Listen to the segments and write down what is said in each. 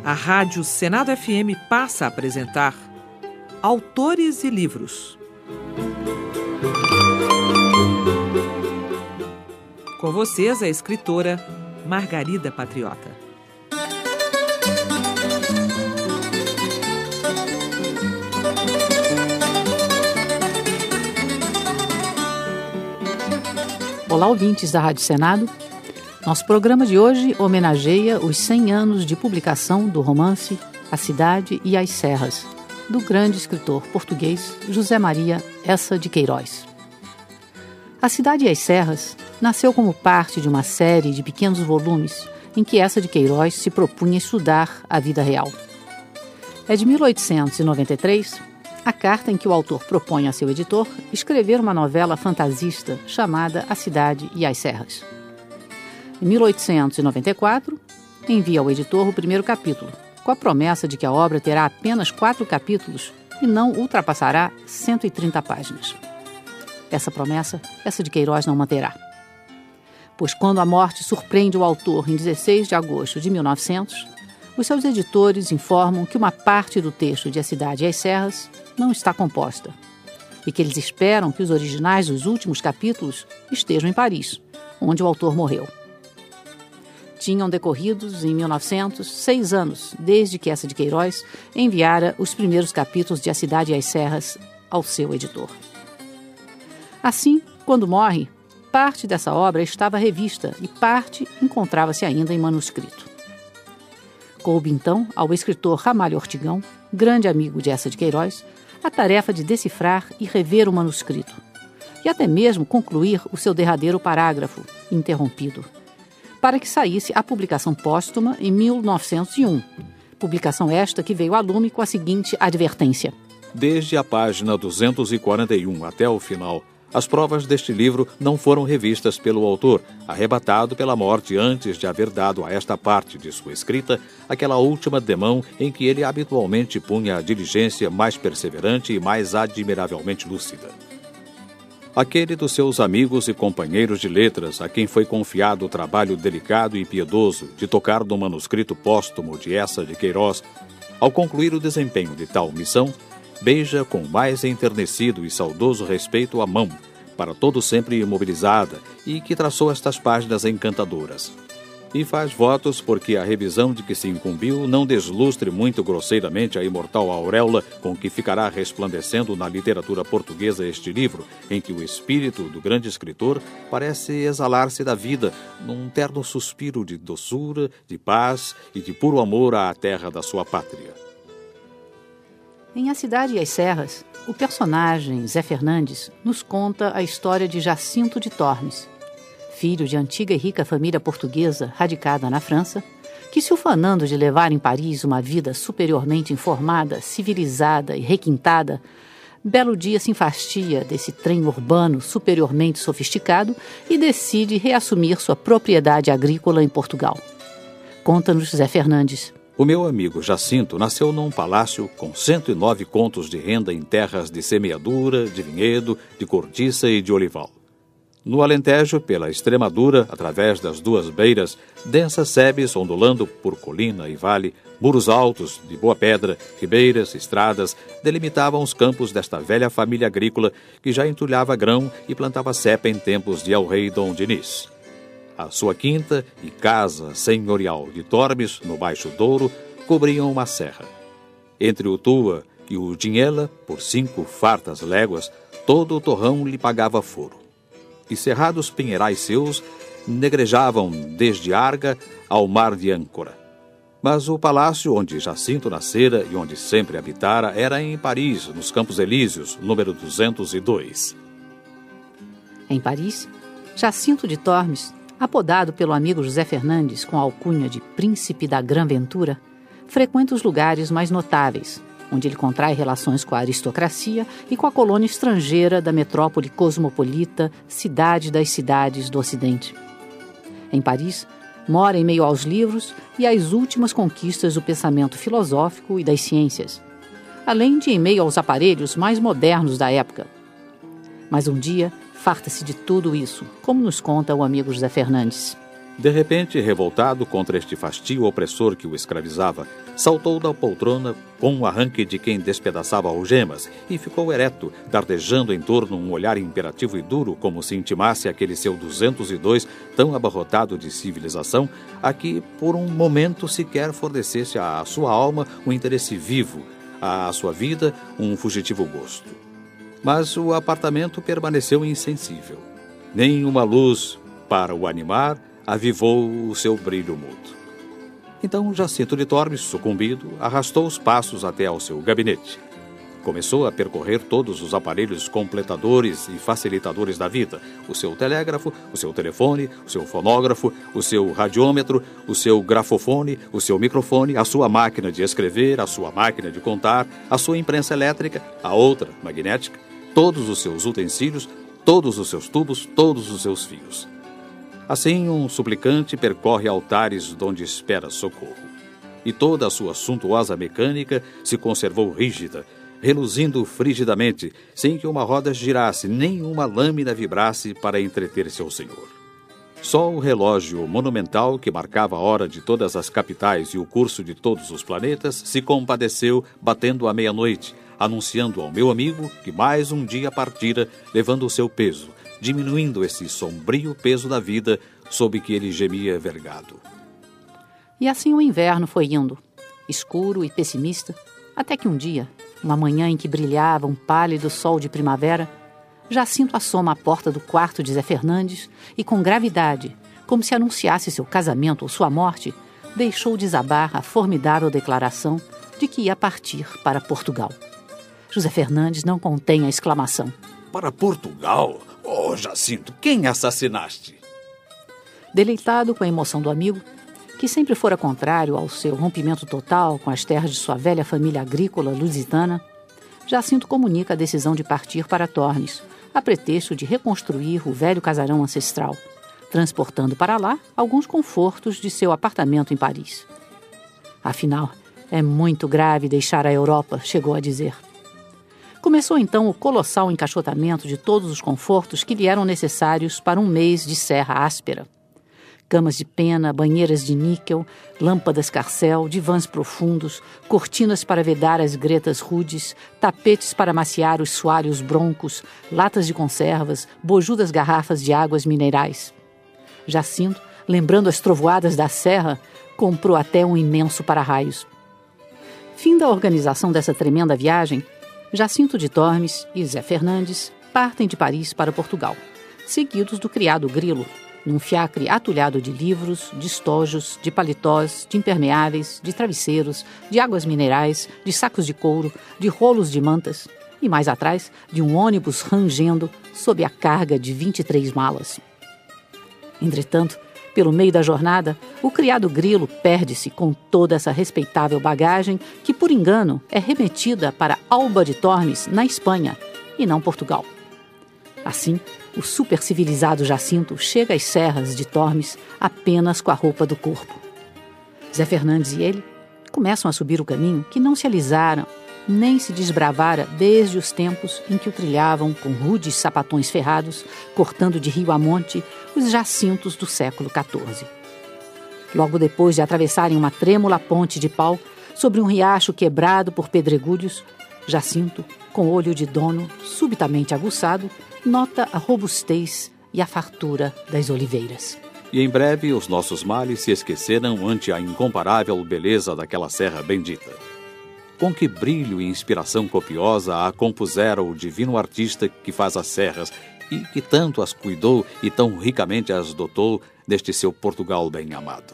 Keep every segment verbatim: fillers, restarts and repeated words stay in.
a Rádio Senado F M passa a apresentar Autores e Livros. Com vocês, a escritora Margarida Patriota. Olá, ouvintes da Rádio Senado. Nosso programa de hoje homenageia os cem anos de publicação do romance A Cidade e as Serras, do grande escritor português José Maria Eça de Queiroz. A Cidade e as Serras nasceu como parte de uma série de pequenos volumes em que Eça de Queiroz se propunha estudar a vida real. É de mil oitocentos e noventa e três a carta em que o autor propõe a seu editor escrever uma novela fantasista chamada A Cidade e as Serras. Em mil oitocentos e noventa e quatro, envia ao editor o primeiro capítulo, com a promessa de que a obra terá apenas quatro capítulos e não ultrapassará cento e trinta páginas. Essa promessa, Eça de Queiroz não manterá. Pois quando a morte surpreende o autor em dezesseis de agosto de mil e novecentos, os seus editores informam que uma parte do texto de A Cidade e as Serras não está composta e que eles esperam que os originais dos últimos capítulos estejam em Paris, onde o autor morreu. Tinham decorridos, em mil e novecentos, seis anos desde que Eça de Queiroz enviara os primeiros capítulos de A Cidade e as Serras ao seu editor. Assim, quando morre, parte dessa obra estava revista e parte encontrava-se ainda em manuscrito. Coube, então, ao escritor Ramalho Ortigão, grande amigo de Eça de Queiroz, a tarefa de decifrar e rever o manuscrito, e até mesmo concluir o seu derradeiro parágrafo, interrompido, para que saísse a publicação póstuma em mil novecentos e um, publicação esta que veio a lume com a seguinte advertência. Desde a página duzentos e quarenta e um até o final, as provas deste livro não foram revistas pelo autor, arrebatado pela morte antes de haver dado a esta parte de sua escrita aquela última demão em que ele habitualmente punha a diligência mais perseverante e mais admiravelmente lúcida. Aquele dos seus amigos e companheiros de letras a quem foi confiado o trabalho delicado e piedoso de tocar no manuscrito póstumo de Eça de Queiroz, ao concluir o desempenho de tal missão, beija com mais enternecido e saudoso respeito a mão, para todo sempre imobilizada e que traçou estas páginas encantadoras. E faz votos porque a revisão de que se incumbiu não deslustre muito grosseiramente a imortal auréola com que ficará resplandecendo na literatura portuguesa este livro, em que o espírito do grande escritor parece exalar-se da vida num terno suspiro de doçura, de paz e de puro amor à terra da sua pátria. Em A Cidade e as Serras, o personagem Zé Fernandes nos conta a história de Jacinto de Tormes, filho de antiga e rica família portuguesa radicada na França, que, se ufanando de levar em Paris uma vida superiormente informada, civilizada e requintada, belo dia se enfastia desse trem urbano superiormente sofisticado e decide reassumir sua propriedade agrícola em Portugal. Conta-nos Zé Fernandes. O meu amigo Jacinto nasceu num palácio com cento e nove contos de renda em terras de semeadura, de vinhedo, de cortiça e de olival. No Alentejo, pela Extremadura, através das duas beiras, densas sebes ondulando por colina e vale, muros altos de boa pedra, ribeiras, estradas, delimitavam os campos desta velha família agrícola que já entulhava grão e plantava cepa em tempos de El-Rei Dom Dinis. A sua quinta e casa senhorial de Tormes, no Baixo Douro, cobriam uma serra. Entre o Tua e o Dinhela, por cinco fartas léguas, todo o torrão lhe pagava foro. E cerrados pinheirais seus negrejavam desde Arga ao mar de Âncora. Mas o palácio onde Jacinto nascera e onde sempre habitara era em Paris, nos Campos Elíseos, número duzentos e dois. Em Paris, Jacinto de Tormes, apodado pelo amigo José Fernandes com a alcunha de Príncipe da Grã-Ventura, frequenta os lugares mais notáveis, onde ele contrai relações com a aristocracia e com a colônia estrangeira da metrópole cosmopolita, cidade das cidades do Ocidente. Em Paris, mora em meio aos livros e às últimas conquistas do pensamento filosófico e das ciências, além de em meio aos aparelhos mais modernos da época. Mas um dia, farta-se de tudo isso, como nos conta o amigo José Fernandes. De repente, revoltado contra este fastio opressor que o escravizava, saltou da poltrona com um arranque de quem despedaçava algemas e ficou ereto, dardejando em torno um olhar imperativo e duro, como se intimasse aquele seu duzentos e dois tão abarrotado de civilização, a que por um momento sequer fornecesse à sua alma um interesse vivo, à sua vida um fugitivo gosto. Mas o apartamento permaneceu insensível. Nenhuma luz para o animar avivou o seu brilho mudo. Então Jacinto de Tormes, sucumbido, arrastou os passos até ao seu gabinete. Começou a percorrer todos os aparelhos completadores e facilitadores da vida: o seu telégrafo, o seu telefone, o seu fonógrafo, o seu radiômetro, o seu grafofone, o seu microfone, a sua máquina de escrever, a sua máquina de contar, a sua imprensa elétrica, a outra magnética, todos os seus utensílios, todos os seus tubos, todos os seus fios. Assim, um suplicante percorre altares donde espera socorro. E toda a sua suntuosa mecânica se conservou rígida, reluzindo frigidamente, sem que uma roda girasse, nem uma lâmina vibrasse para entreter seu senhor. Só o relógio monumental que marcava a hora de todas as capitais e o curso de todos os planetas se compadeceu, batendo à meia-noite, anunciando ao meu amigo que mais um dia partira, levando o seu peso, diminuindo esse sombrio peso da vida sob que ele gemia vergado. E assim o inverno foi indo, escuro e pessimista, até que um dia, uma manhã em que brilhava um pálido sol de primavera, Jacinto assoma à porta do quarto de Zé Fernandes e, com gravidade, como se anunciasse seu casamento ou sua morte, deixou desabar a formidável declaração de que ia partir para Portugal. José Fernandes não contém a exclamação. Para Portugal? Oh, Jacinto, quem assassinaste? Deleitado com a emoção do amigo, que sempre fora contrário ao seu rompimento total com as terras de sua velha família agrícola lusitana, Jacinto comunica a decisão de partir para Tormes, a pretexto de reconstruir o velho casarão ancestral, transportando para lá alguns confortos de seu apartamento em Paris. Afinal, é muito grave deixar a Europa, chegou a dizer. Começou então o colossal encaixotamento de todos os confortos que lhe eram necessários para um mês de serra áspera. Camas de pena, banheiras de níquel, lâmpadas carcel, divãs profundos, cortinas para vedar as gretas rudes, tapetes para maciar os soalhos broncos, latas de conservas, bojudas garrafas de águas minerais. Jacinto, lembrando as trovoadas da serra, comprou até um imenso para-raios. Fim da organização dessa tremenda viagem, Jacinto de Tormes e Zé Fernandes partem de Paris para Portugal, seguidos do criado Grilo, num fiacre atulhado de livros, de estojos, de paletós, de impermeáveis, de travesseiros, de águas minerais, de sacos de couro, de rolos de mantas e, mais atrás, de um ônibus rangendo sob a carga de vinte e três malas. Entretanto, pelo meio da jornada, o criado Grilo perde-se com toda essa respeitável bagagem que, por engano, é remetida para Alba de Tormes, na Espanha, e não Portugal. Assim, o supercivilizado Jacinto chega às serras de Tormes apenas com a roupa do corpo. Zé Fernandes e ele começam a subir o caminho que não se alisaram nem se desbravara desde os tempos em que o trilhavam com rudes sapatões ferrados, cortando de rio a monte os jacintos do século quatorze. Logo depois de atravessarem uma trêmula ponte de pau sobre um riacho quebrado por pedregulhos, Jacinto, com olho de dono subitamente aguçado, nota a robustez e a fartura das oliveiras. E em breve os nossos males se esqueceram ante a incomparável beleza daquela serra bendita. Com que brilho e inspiração copiosa a compusera o divino artista que faz as serras e que tanto as cuidou e tão ricamente as dotou neste seu Portugal bem amado.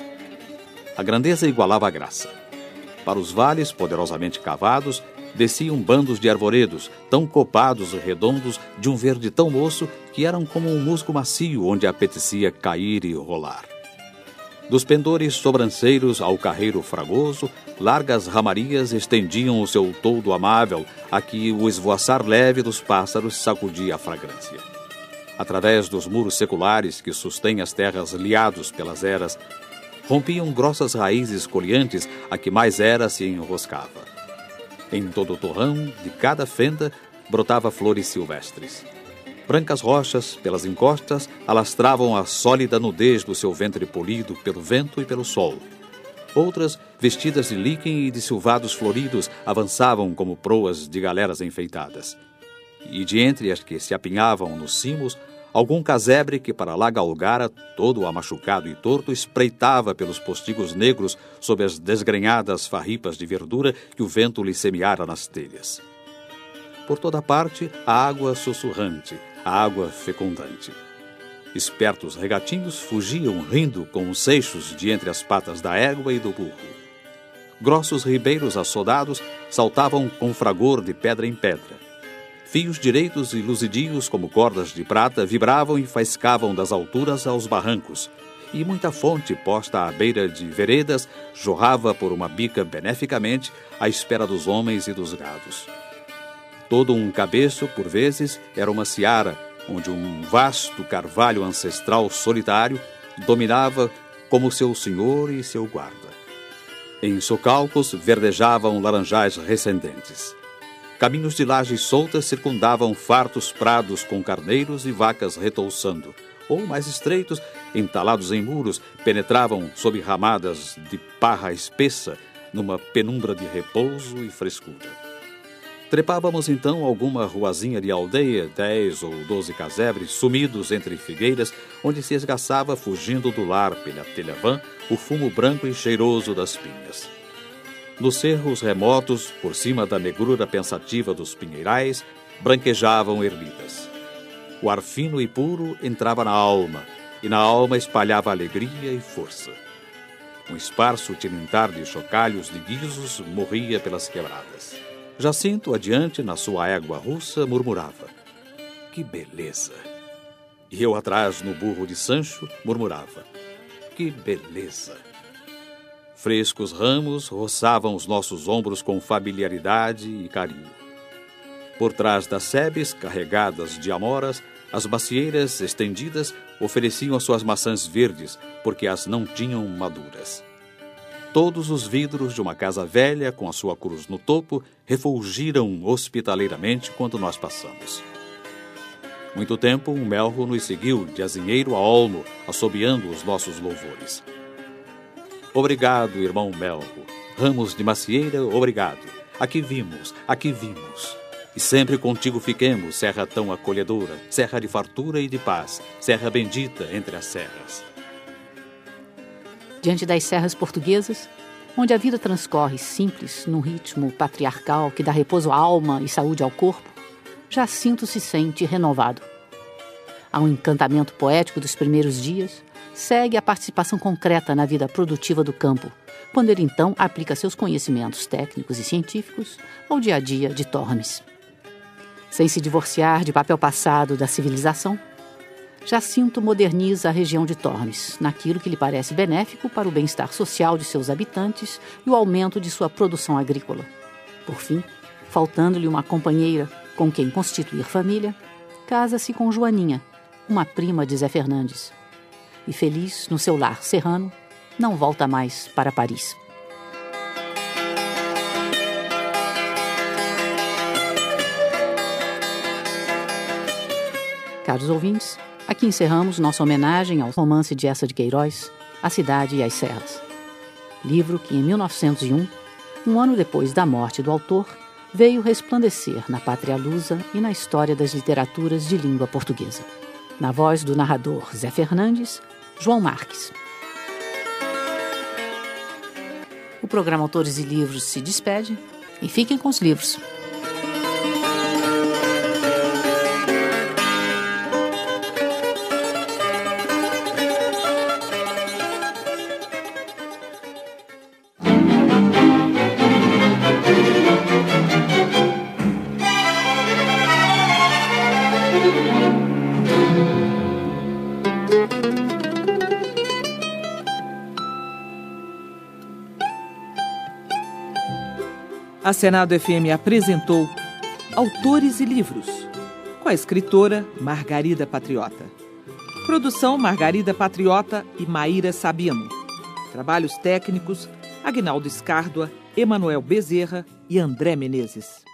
A grandeza igualava a graça. Para os vales poderosamente cavados, desciam bandos de arvoredos, tão copados e redondos, de um verde tão moço que eram como um musgo macio onde apetecia cair e rolar. Dos pendores sobranceiros ao carreiro fragoso, largas ramarias estendiam o seu toldo amável, a que o esvoaçar leve dos pássaros sacudia a fragrância. Através dos muros seculares que sustêm as terras liados pelas eras, rompiam grossas raízes coliantes a que mais era se enroscava. Em todo o torrão, de cada fenda, brotava flores silvestres. Brancas rochas, pelas encostas, alastravam a sólida nudez do seu ventre polido pelo vento e pelo sol. Outras, vestidas de líquen e de silvados floridos, avançavam como proas de galeras enfeitadas. E de entre as que se apinhavam nos cimos, algum casebre que para lá galgara, todo amachucado e torto, espreitava pelos postigos negros sob as desgrenhadas farripas de verdura que o vento lhe semeara nas telhas. Por toda parte, a água sussurrante, a água fecundante. Espertos regatinhos fugiam rindo com os seixos de entre as patas da égua e do burro. Grossos ribeiros assodados saltavam com fragor de pedra em pedra. Fios direitos e luzidios como cordas de prata vibravam e faiscavam das alturas aos barrancos, e muita fonte posta à beira de veredas jorrava por uma bica beneficamente à espera dos homens e dos gados. Todo um cabeço, por vezes, era uma seara, onde um vasto carvalho ancestral solitário dominava como seu senhor e seu guarda. Em socalcos verdejavam laranjais recendentes. Caminhos de lajes soltas circundavam fartos prados com carneiros e vacas retouçando, ou, mais estreitos, entalados em muros, penetravam sob ramadas de parra espessa numa penumbra de repouso e frescura. Trepávamos então alguma ruazinha de aldeia, dez ou doze casebres sumidos entre figueiras, onde se esgaçava, fugindo do lar pela telha-vã, o fumo branco e cheiroso das pinhas. Nos cerros remotos, por cima da negrura pensativa dos pinheirais, branquejavam ermidas. O ar fino e puro entrava na alma, e na alma espalhava alegria e força. Um esparso tilintar de chocalhos de guizos morria pelas quebradas. Jacinto, adiante, na sua égua russa, murmurava: que beleza! E eu atrás, no burro de Sancho, murmurava: que beleza! Frescos ramos roçavam os nossos ombros com familiaridade e carinho. Por trás das sebes, carregadas de amoras, as macieiras estendidas ofereciam as suas maçãs verdes, porque as não tinham maduras. Todos os vidros de uma casa velha, com a sua cruz no topo, refulgiram hospitaleiramente quando nós passamos. Muito tempo, um melro nos seguiu, de azinheiro a olmo, assobiando os nossos louvores. Obrigado, irmão melro. Ramos de macieira, obrigado. Aqui vimos, aqui vimos. E sempre contigo fiquemos, serra tão acolhedora, serra de fartura e de paz, serra bendita entre as serras. Diante das serras portuguesas, onde a vida transcorre simples, num ritmo patriarcal que dá repouso à alma e saúde ao corpo, Jacinto se sente renovado. Há um encantamento poético dos primeiros dias, segue a participação concreta na vida produtiva do campo, quando ele então aplica seus conhecimentos técnicos e científicos ao dia a dia de Tormes. Sem se divorciar de papel passado da civilização, Jacinto moderniza a região de Tormes, naquilo que lhe parece benéfico para o bem-estar social de seus habitantes e o aumento de sua produção agrícola. Por fim, faltando-lhe uma companheira com quem constituir família, casa-se com Joaninha, uma prima de Zé Fernandes. E feliz no seu lar serrano, não volta mais para Paris. Caros ouvintes, aqui encerramos nossa homenagem ao romance de Eça de Queiroz, A Cidade e as Serras. Livro que, em mil novecentos e um, um ano depois da morte do autor, veio resplandecer na pátria lusa e na história das literaturas de língua portuguesa. Na voz do narrador Zé Fernandes, João Marques. O programa Autores e Livros se despede e fiquem com os livros. A Senado F M apresentou Autores e Livros, com a escritora Margarida Patriota. Produção Margarida Patriota e Maíra Sabino. Trabalhos técnicos Aguinaldo Escárdua, Emanuel Bezerra e André Menezes.